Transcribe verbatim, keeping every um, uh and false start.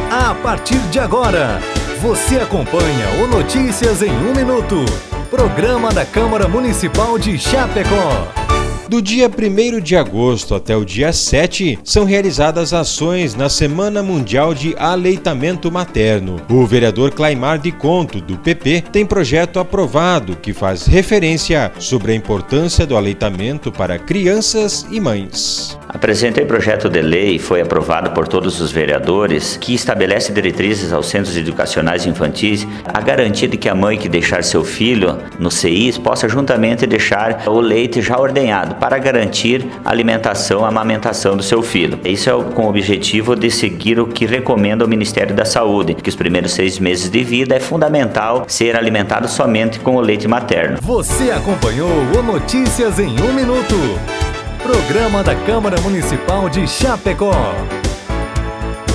A partir de agora, você acompanha o Notícias em um Minuto, programa da Câmara Municipal de Chapecó. Do dia primeiro de agosto até o dia sete, são realizadas ações na Semana Mundial de Aleitamento Materno. O vereador Claimar de Conto, do P P, tem projeto aprovado que faz referência sobre a importância do aleitamento para crianças e mães. Apresentei projeto de lei, foi aprovado por todos os vereadores, que estabelece diretrizes aos centros educacionais infantis a garantia de que a mãe que deixar seu filho no C I S possa juntamente deixar o leite já ordenhado para garantir a alimentação, a amamentação do seu filho. Isso é com o objetivo de seguir o que recomenda o Ministério da Saúde, que os primeiros seis meses de vida é fundamental ser alimentado somente com o leite materno. Você acompanhou o Notícias em um Minuto, programa da Câmara Municipal de Chapecó.